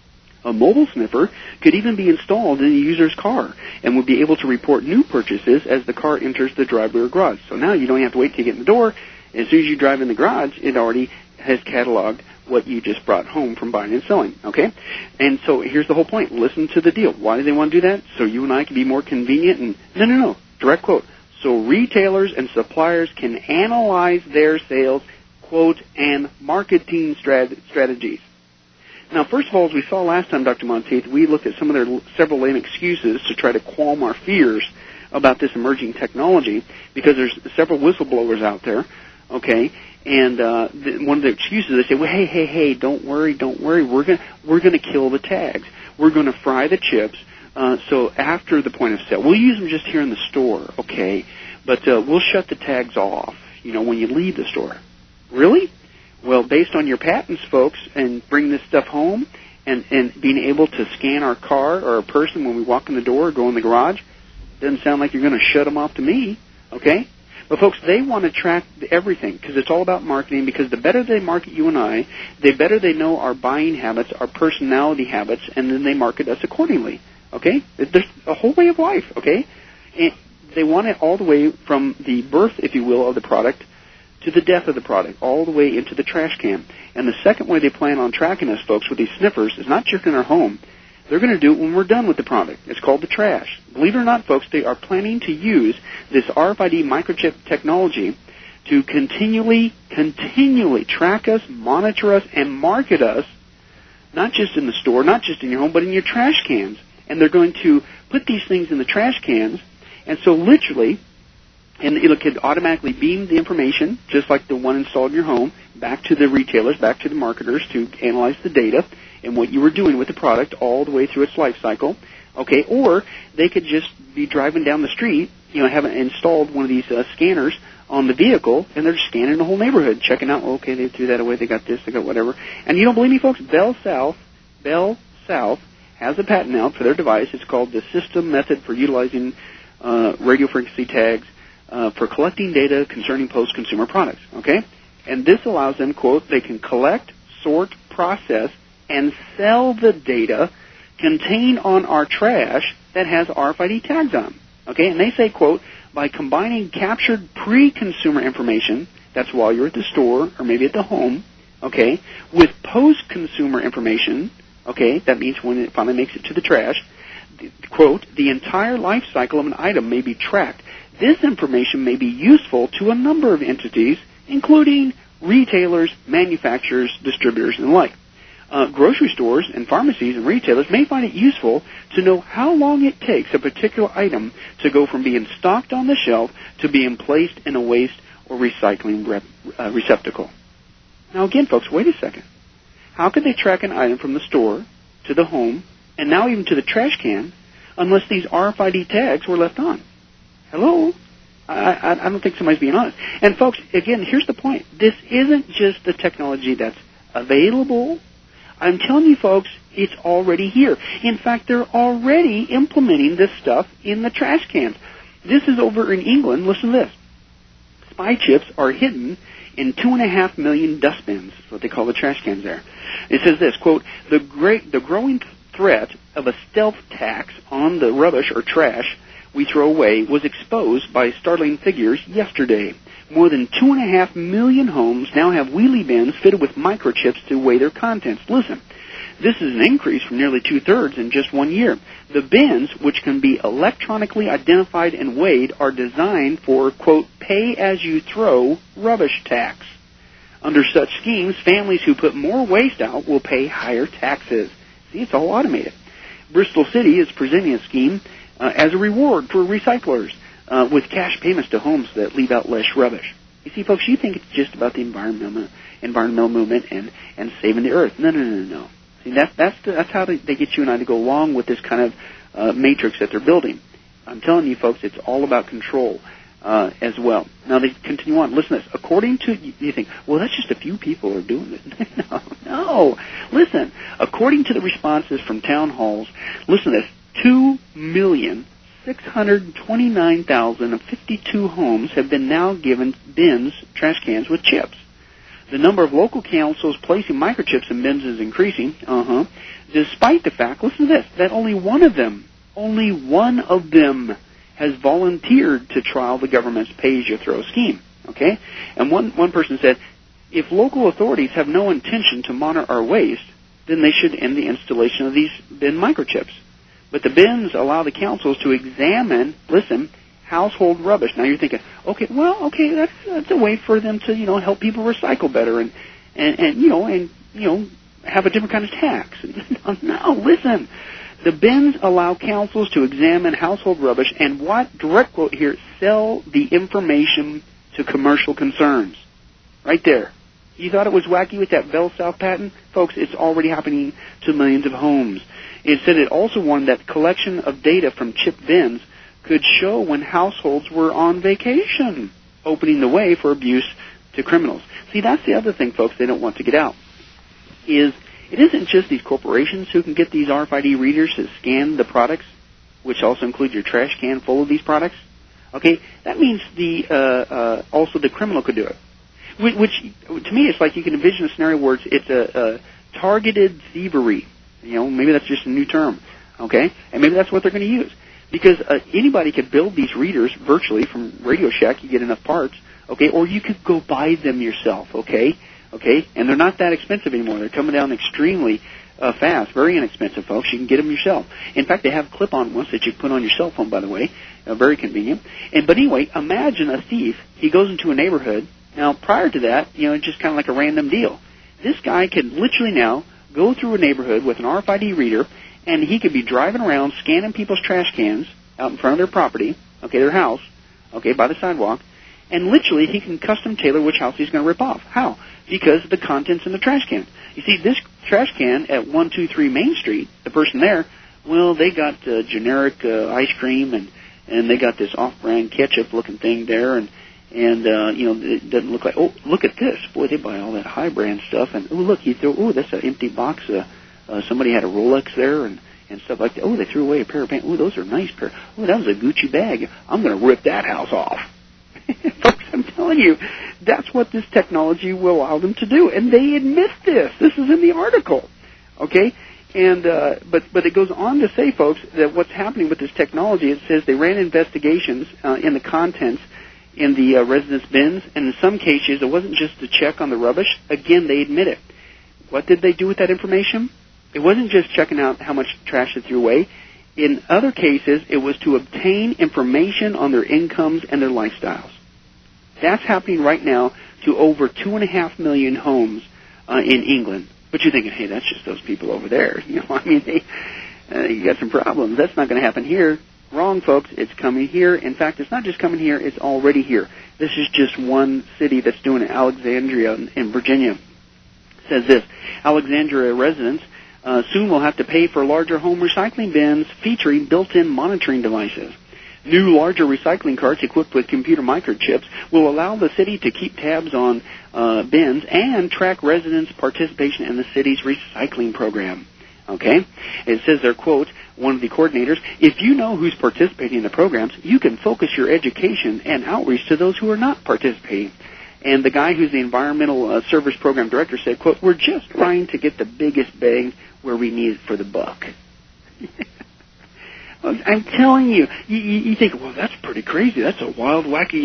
A mobile sniffer could even be installed in the user's car and would be able to report new purchases as the car enters the driveway or garage. So now you don't have to wait to get in the door. As soon as you drive in the garage, it already has cataloged what you just brought home from buying and selling, okay? And so here's the whole point. Listen to the deal. Why do they want to do that? So you and I can be more convenient and, no, direct quote. So retailers and suppliers can analyze their sales, quote, and marketing strategies. Now, first of all, as we saw last time, Dr. Monteith, we looked at some of their several lame excuses to try to qualm our fears about this emerging technology, because there's several whistleblowers out there, okay? And one of the excuses, they say, well, hey, don't worry, we're gonna kill the tags. We're gonna fry the chips. So after the point of sale, we'll use them just here in the store, okay? But we'll shut the tags off, when you leave the store. Really? Well, based on your patents, folks, and bring this stuff home, and being able to scan our car or a person when we walk in the door or go in the garage, doesn't sound like you're going to shut them off to me, okay? But, folks, they want to track everything because it's all about marketing, because the better they market you and I, the better they know our buying habits, our personality habits, and then they market us accordingly, okay? There's a whole way of life, okay? And they want it all the way from the birth, if you will, of the product to the death of the product, all the way into the trash can. And the second way they plan on tracking us, folks, with these sniffers is not just in our home. They're going to do it when we're done with the product. It's called the trash. Believe it or not, folks, they are planning to use this RFID microchip technology to continually track us, monitor us, and market us, not just in the store, not just in your home, but in your trash cans. And they're going to put these things in the trash cans, and so literally, and it could automatically beam the information, just like the one installed in your home, back to the retailers, back to the marketers to analyze the data and what you were doing with the product all the way through its life cycle. Okay, or they could just be driving down the street, have installed one of these scanners on the vehicle, and they're scanning the whole neighborhood, checking out, okay, they threw that away, they got this, they got whatever. And you don't believe me, folks? Bell South has a patent out for their device. It's called the System Method for Utilizing Radio Frequency Tags for collecting data concerning post-consumer products, okay? And this allows them, quote, they can collect, sort, process, and sell the data contained on our trash that has RFID tags on, okay? And they say, quote, by combining captured pre-consumer information, that's while you're at the store or maybe at the home, okay, with post-consumer information, okay, that means when it finally makes it to the trash, quote, the entire life cycle of an item may be tracked. This information may be useful to a number of entities, including retailers, manufacturers, distributors, and the like. Grocery stores and pharmacies and retailers may find it useful to know how long it takes a particular item to go from being stocked on the shelf to being placed in a waste or recycling receptacle. Now again, folks, wait a second. How could they track an item from the store to the home and now even to the trash can unless these RFID tags were left on? Hello? I don't think somebody's being honest. And, folks, again, here's the point. This isn't just the technology that's available. I'm telling you, folks, it's already here. In fact, they're already implementing this stuff in the trash cans. This is over in England. Listen to this. Spy chips are hidden in 2.5 million dustbins. That's what they call the trash cans there. It says this, quote, the growing threat of a stealth tax on the rubbish or trash we throw away was exposed by startling figures yesterday. More than 2.5 million homes now have wheelie bins fitted with microchips to weigh their contents. Listen, this is an increase from nearly 2/3 in just 1 year. The bins, which can be electronically identified and weighed, are designed for, quote, pay-as-you-throw rubbish tax. Under such schemes, families who put more waste out will pay higher taxes. See, it's all automated. Bristol City is presenting a scheme as a reward for recyclers with cash payments to homes that leave out less rubbish. You see, folks, you think it's just about the environmental movement and saving the earth. No. See, that's how they get you and I to go along with this kind of matrix that they're building. I'm telling you, folks, it's all about control as well. Now, they continue on. Listen to this. According to, you think, well, that's just a few people are doing it. No. Listen, according to the responses from town halls, listen to this. 2,629,052 homes have been now given bins, trash cans with chips. The number of local councils placing microchips in bins is increasing, despite the fact, listen to this, that only one of them has volunteered to trial the government's pay-as-you-throw scheme, okay? And one person said, if local authorities have no intention to monitor our waste, then they should end the installation of these bin microchips. But the bins allow the councils to examine, listen, household rubbish. Now you're thinking, okay, that's a way for them to, help people recycle better and have a different kind of tax. No, listen. The bins allow councils to examine household rubbish and what, direct quote here, sell the information to commercial concerns. Right there. You thought it was wacky with that Bell South patent? Folks, it's already happening to millions of homes. It said it also warned that collection of data from chip bins could show when households were on vacation, opening the way for abuse to criminals. See, that's the other thing, folks, they don't want to get out, is it isn't just these corporations who can get these RFID readers to scan the products, which also include your trash can full of these products. Okay, that means also the criminal could do it. Which to me, it's like you can envision a scenario where it's a targeted thievery. Maybe that's just a new term. Okay, and maybe that's what they're going to use. Because anybody could build these readers virtually from Radio Shack. You get enough parts. Okay, or you could go buy them yourself. Okay, and they're not that expensive anymore. They're coming down extremely fast, very inexpensive, folks. You can get them yourself. In fact, they have clip-on ones that you put on your cell phone, by the way. Very convenient. But anyway, imagine a thief. He goes into a neighborhood. Now, prior to that, it's just kind of like a random deal. This guy can literally now go through a neighborhood with an RFID reader, and he could be driving around scanning people's trash cans out in front of their property, their house, by the sidewalk, and literally he can custom tailor which house he's going to rip off. How? Because of the contents in the trash can. You see, this trash can at 123 Main Street, the person there, well, they got generic ice cream, and they got this off-brand ketchup-looking thing there, and it doesn't look like, oh, look at this. Boy, they buy all that high-brand stuff, and, oh, look, that's an empty box. Somebody had a Rolex there and stuff like that. Oh, they threw away a pair of pants. Oh, those are nice pair. Oh, that was a Gucci bag. I'm going to rip that house off. Folks, I'm telling you, that's what this technology will allow them to do. And they admit this. This is in the article. Okay? And but it goes on to say, folks, that what's happening with this technology, it says they ran investigations in the contents in the residence bins, and in some cases it wasn't just to check on the rubbish. Again, they admit it. What did they do with that information? It wasn't just checking out how much trash they threw away. In other cases, it was to obtain information on their incomes and their lifestyles. That's happening right now to over 2.5 million homes in England. But you're thinking, hey, that's just those people over there. You got some problems. That's not going to happen here. Wrong, folks. It's coming here. In fact, it's not just coming here. It's already here. This is just one city that's doing it, Alexandria in Virginia. It says this, Alexandria residents soon will have to pay for larger home recycling bins featuring built-in monitoring devices. New, larger recycling carts equipped with computer microchips will allow the city to keep tabs on bins and track residents' participation in the city's recycling program. Okay? It says there, quote, one of the coordinators, if you know who's participating in the programs, you can focus your education and outreach to those who are not participating. And the guy who's the environmental service program director said, quote, we're just trying to get the biggest bang where we need it for the buck. I'm telling you, you think, well, that's pretty crazy. That's a wild, wacky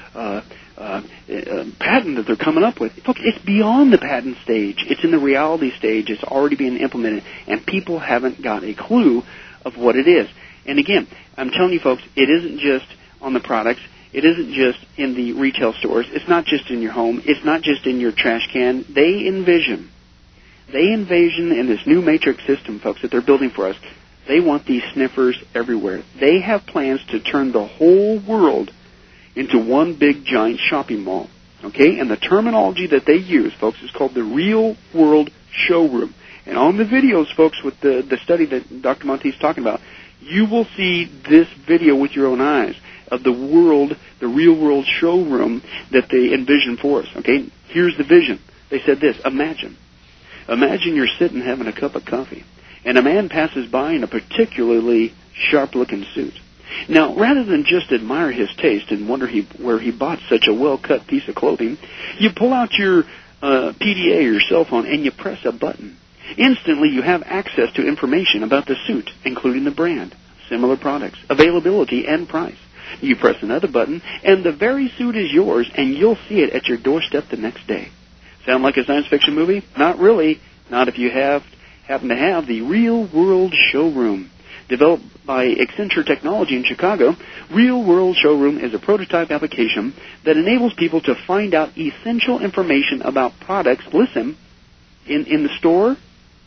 patent that they're coming up with. Look, it's beyond the patent stage. It's in the reality stage. It's already being implemented, and people haven't got a clue of what it is. And again, I'm telling you, folks, it isn't just on the products. It isn't just in the retail stores. It's not just in your home. It's not just in your trash can. They envision in this new matrix system, folks, that they're building for us, they want these sniffers everywhere. They have plans to turn the whole world into one big, giant shopping mall. Okay? And the terminology that they use, folks, is called the real world showroom. And on the videos, folks, with the study that Dr. Monteith's talking about, you will see this video with your own eyes of the real world showroom that they envision for us. Okay? Here's the vision. They said this, imagine you're sitting having a cup of coffee, and a man passes by in a particularly sharp-looking suit. Now, rather than just admire his taste and wonder where he bought such a well-cut piece of clothing, you pull out your PDA or your cell phone and you press a button. Instantly, you have access to information about the suit, including the brand, similar products, availability, and price. You press another button, and the very suit is yours, and you'll see it at your doorstep the next day. Sound like a science fiction movie? Not really. Not if you happen to have the Real World Showroom. Developed by Accenture Technology in Chicago, Real World Showroom is a prototype application that enables people to find out essential information about products, listen, in the store,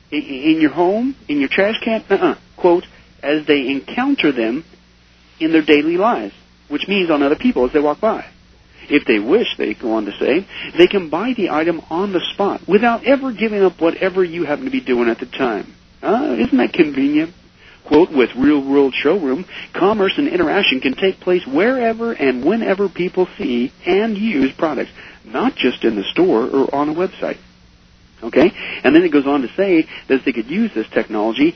in your home, in your trash can, quote, as they encounter them in their daily lives, which means on other people as they walk by. If they wish, they go on to say, they can buy the item on the spot without ever giving up whatever you happen to be doing at the time. Isn't that convenient? Quote, with Real World Showroom, commerce and interaction can take place wherever and whenever people see and use products, not just in the store or on a website. Okay? And then it goes on to say that they could use this technology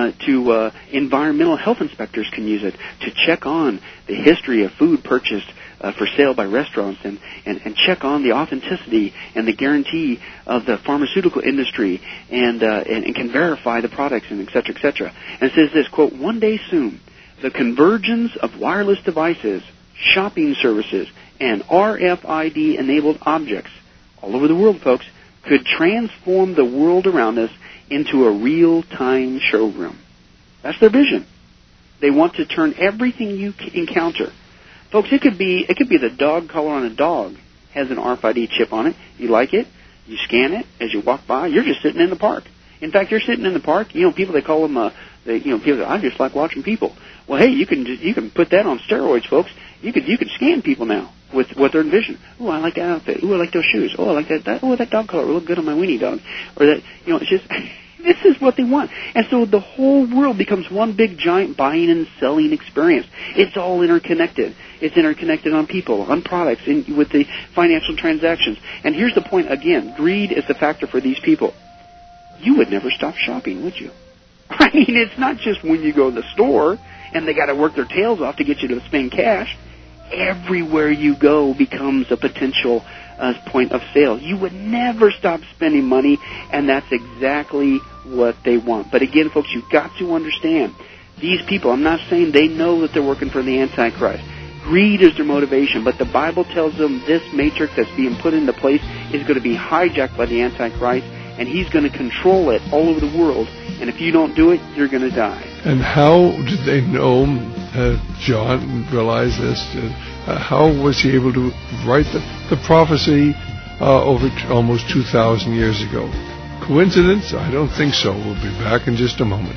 to environmental health inspectors can use it to check on the history of food purchased for sale by restaurants and check on the authenticity and the guarantee of the pharmaceutical industry and can verify the products and et cetera, et cetera. And it says this, quote, one day soon, the convergence of wireless devices, shopping services, and RFID-enabled objects all over the world, folks, could transform the world around us into a real-time showroom. That's their vision. They want to turn everything you encounter. Folks, it could be the dog collar on a dog has an RFID chip on it. You like it, you scan it as you walk by. You're just sitting in the park. In fact, you're sitting in the park. You know, people, they call them people say, I just like watching people. Well, hey, you can put that on steroids, folks. You could scan people now with what they're envisioning. Oh, I like that outfit. Oh, I like those shoes. Oh, I like that. Oh, that dog collar will look good on my weenie dog. Or that, it's just, this is what they want. And so the whole world becomes one big giant buying and selling experience. It's all interconnected. It's interconnected on people, on products, with the financial transactions. And here's the point again. Greed is the factor for these people. You would never stop shopping, would you? I mean, it's not just when you go to the store and they got to work their tails off to get you to spend cash. Everywhere you go becomes a potential point of sale. You would never stop spending money, and that's exactly what they want. But again, folks, you've got to understand, these people, I'm not saying they know that they're working for the Antichrist. Greed is their motivation, but the Bible tells them this matrix that's being put into place is going to be hijacked by the Antichrist, and he's going to control it all over the world. And if you don't do it, you're going to die. And how did they know, John, realize this? How was he able to write the prophecy over almost 2,000 years ago? Coincidence? I don't think so. We'll be back in just a moment.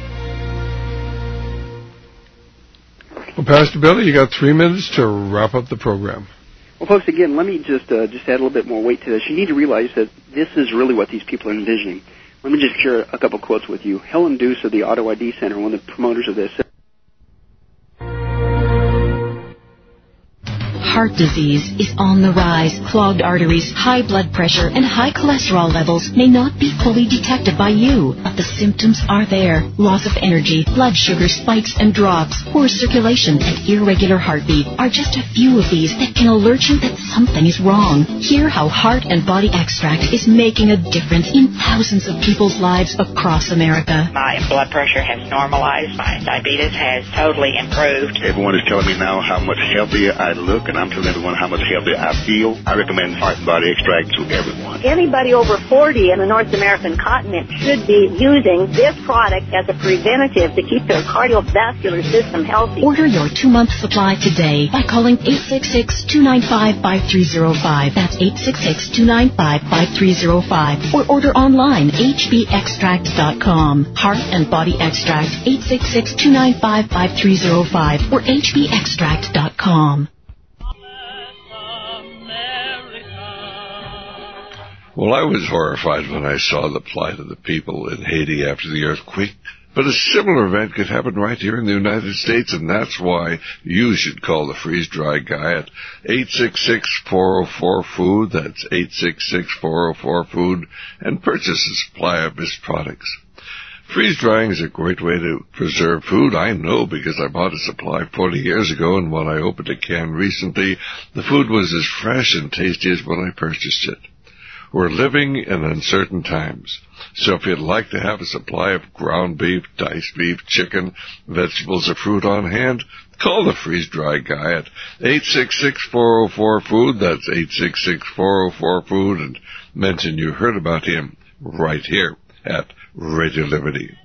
Well, Pastor Billy, you got 3 minutes to wrap up the program. Well, folks, again, let me just add a little bit more weight to this. You need to realize that this is really what these people are envisioning. Let me just share a couple quotes with you. Helen Deuce of the Auto ID Center, one of the promoters of this, Heart disease is on the rise. Clogged arteries, high blood pressure, and high cholesterol levels may not be fully detected by you, but the symptoms are there. Loss of energy, blood sugar spikes and drops, poor circulation, and irregular heartbeat are just a few of these that can alert you that something is wrong. Hear how Heart and Body Extract is making a difference in thousands of people's lives across America. My blood pressure has normalized. My diabetes has totally improved. Everyone is telling me now how much healthier I look, and I'm telling everyone how much healthier I feel. I recommend Heart and Body Extract to everyone. Anybody over 40 in the North American continent should be using this product as a preventative to keep their cardiovascular system healthy. Order your 2-month supply today by calling 866-295-5305. That's 866-295-5305. Or order online, hbextract.com. Heart and Body Extract, 866-295-5305 or hbextract.com. Well, I was horrified when I saw the plight of the people in Haiti after the earthquake. But a similar event could happen right here in the United States, and that's why you should call the freeze-dry guy at 866-404-FOOD. That's 866-404-FOOD, and purchase a supply of his products. Freeze-drying is a great way to preserve food. I know because I bought a supply 40 years ago, and when I opened a can recently, the food was as fresh and tasty as when I purchased it. We're living in uncertain times, so if you'd like to have a supply of ground beef, diced beef, chicken, vegetables, or fruit on hand, Call the freeze-dried guy at 866-404-FOOD. That's 866-404-FOOD, and mention you heard about him right here at Radio Liberty.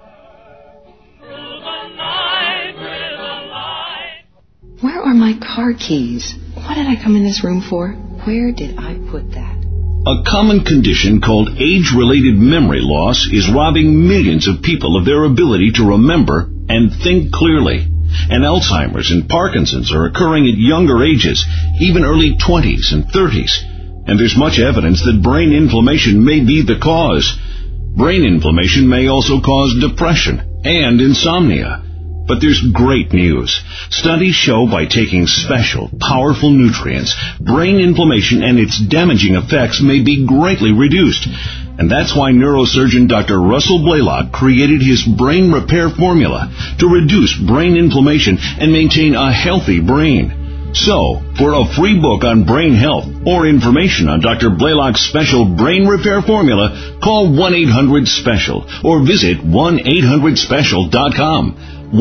Where are my car keys? What did I come in this room for? Where did I put that? A common condition called age-related memory loss is robbing millions of people of their ability to remember and think clearly. And Alzheimer's and Parkinson's are occurring at younger ages, even early 20s and 30s. And there's much evidence that brain inflammation may be the cause. Brain inflammation may also cause depression and insomnia. But there's great news. Studies show by taking special, powerful nutrients, brain inflammation and its damaging effects may be greatly reduced. And that's why neurosurgeon Dr. Russell Blaylock created his brain repair formula to reduce brain inflammation and maintain a healthy brain. So, for a free book on brain health or information on Dr. Blaylock's special brain repair formula, call 1-800-SPECIAL or visit 1-800-SPECIAL.com.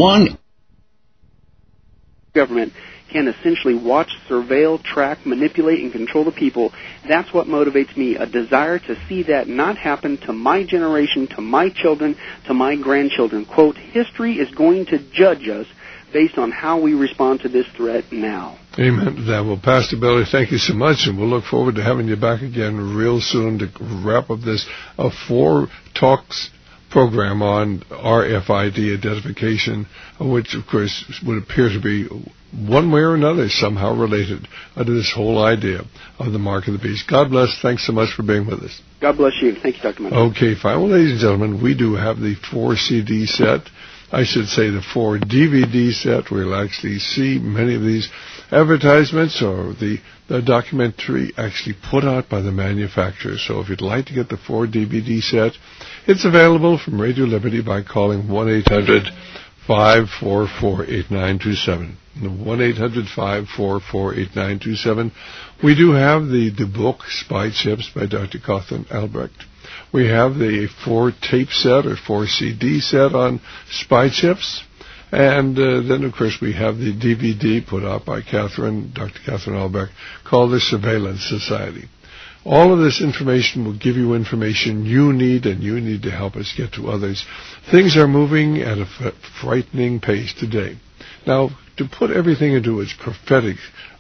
Government can essentially watch, surveil, track, manipulate, and control the people. That's what motivates me, a desire to see that not happen to my generation, to my children, to my grandchildren. Quote, history is going to judge us based on how we respond to this threat now. Amen to that. Well, Pastor Bailey, thank you so much, and we'll look forward to having you back again real soon to wrap up this 4 talks program on RFID identification, which, of course, would appear to be one way or another somehow related to this whole idea of the mark of the beast. God bless. Thanks so much for being with us. God bless you. Thank you, Dr. Munson. Okay, fine. Well, ladies and gentlemen, we do have the 4 CD set. I should say the 4 DVD set. We'll actually see many of these advertisements or the documentary actually put out by the manufacturer. So if you'd like to get the 4 DVD set, it's available from Radio Liberty by calling 1-800-544-8927. 1-800-544-8927. We do have the book, Spy Chips by Dr. Catherine Albrecht. We have the 4 tape set or 4 CD set on Spy Chips. And then, of course, we have the DVD put out by Dr. Catherine Albrecht, called The Surveillance Society. All of this information will give you information you need, and you need to help us get to others. Things are moving at a frightening pace today. Now, to put everything into its prophetic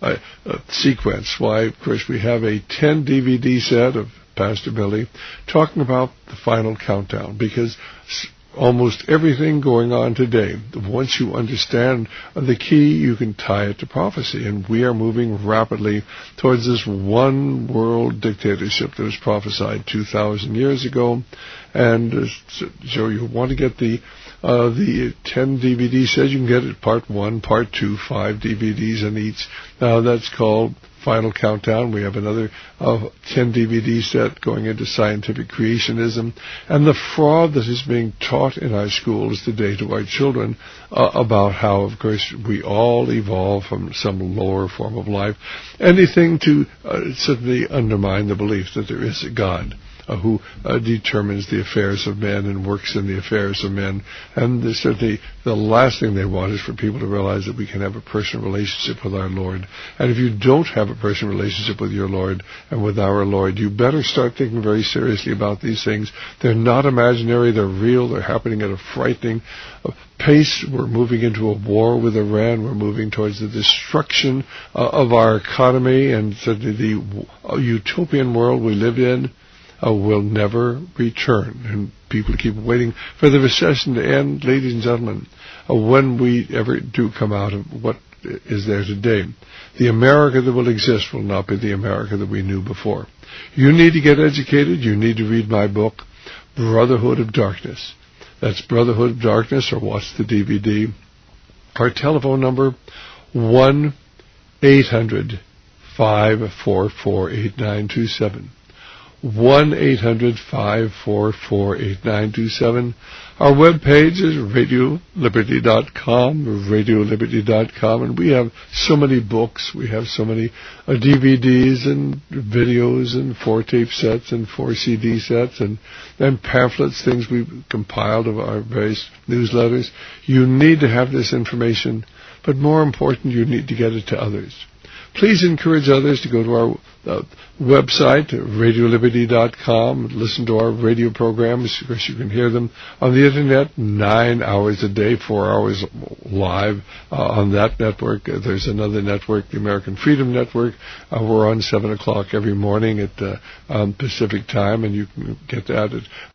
sequence, why, of course, we have a 10 DVD set of Pastor Billy talking about the final countdown, because almost everything going on today, once you understand the key, you can tie it to prophecy. And we are moving rapidly towards this one world dictatorship that was prophesied 2,000 years ago. And so you want to get the 10 DVD sets. You can get it part 1, part 2, 5 DVDs in each. Now that's called Final Countdown. We have another 10 DVD set going into scientific creationism and the fraud that is being taught in our schools today to our children about how, of course, we all evolve from some lower form of life. Anything to certainly undermine the belief that there is a God who determines the affairs of men and works in the affairs of men. And certainly the last thing they want is for people to realize that we can have a personal relationship with our Lord. And if you don't have a personal relationship with your Lord and with our Lord, you better start thinking very seriously about these things. They're not imaginary, they're real, they're happening at a frightening pace. We're moving into a war with Iran. We're moving towards the destruction of our economy, and certainly the utopian world we live in will never return. And people keep waiting for the recession to end. Ladies and gentlemen, when we ever do come out of what is there today, the America that will exist will not be the America that we knew before. You need to get educated. You need to read my book, Brotherhood of Darkness. That's Brotherhood of Darkness, or What's the DVD? Our telephone number, 1-800-544-8927. 1-800-544-8927. Our webpage is radioliberty.com, and we have so many books. We have so many DVDs and videos and 4-tape sets and 4 CD sets and pamphlets, things we've compiled of our various newsletters. You need to have this information, but more important, you need to get it to others. Please encourage others to go to our website, radioliberty.com, and listen to our radio programs. Of course, you can hear them on the Internet 9 hours a day, 4 hours live on that network. There's another network, the American Freedom Network. We're on 7 o'clock every morning at Pacific time, and you can get that at